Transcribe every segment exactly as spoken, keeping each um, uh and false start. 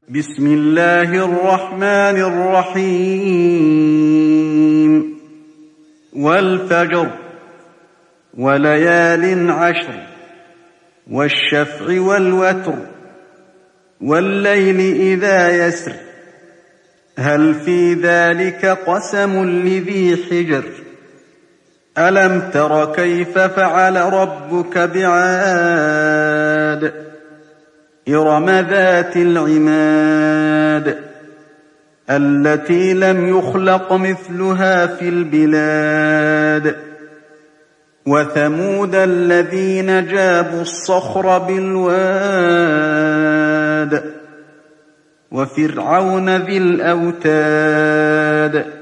بسم الله الرحمن الرحيم والفجر وليال عشر والشفع والوتر والليل إذا يسر هل في ذلك قسم لذي حجر ألم تر كيف فعل ربك بعاد إرم ذات العماد التي لم يخلق مثلها في البلاد وثمود الذين جابوا الصخر بالواد وفرعون ذي الأوتاد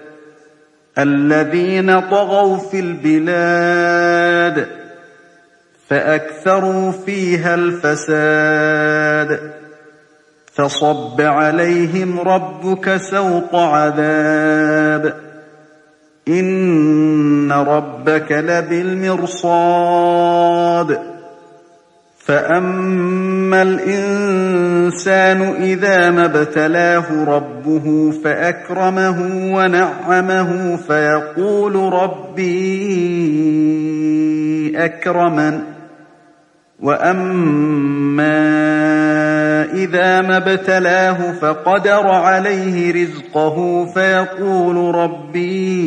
الذين طغوا في البلاد فأكثروا فيها الفساد فصب عليهم ربك سوط عذاب إن ربك لبالمرصاد فأما الإنسان إذا ما ابتلاه ربه فأكرمه ونعمه فيقول ربي أكرمن وأما إذا ما ابتلاه فقدر عليه رزقه فيقول ربي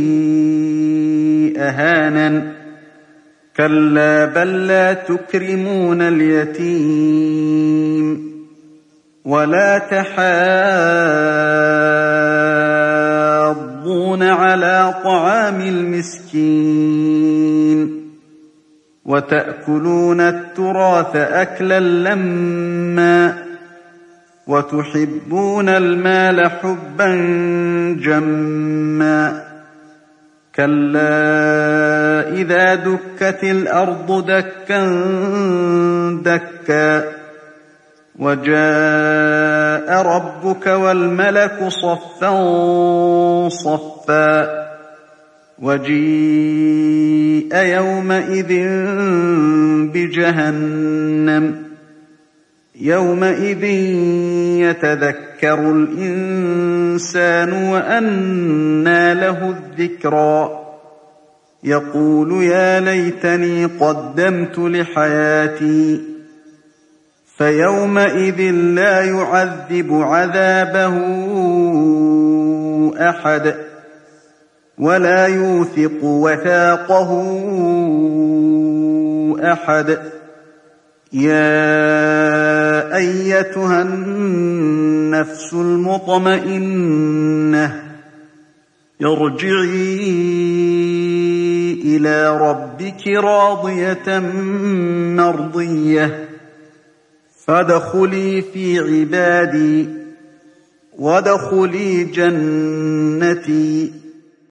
أهانن كلا بل لا تكرمون اليتيم ولا تحاضون على طعام المسكين وتأكلون التراث أكلا لما وتحبون المال حبا جما كلا إذا دكت الأرض دكا دكا وجاء ربك والملك صفا صفا وجيء يومئذ بجهنم يومئذ يتذكر الإنسان وأنى له الذكرى يقول يا ليتني قدمت لحياتي فيومئذ لا يعذب عذابه أحد ولا يوثق وثاقه أحد يا أيتها النفس المطمئنة ارجعي إلى ربك راضية مرضية فادخلي في عبادي وادخلي جنتي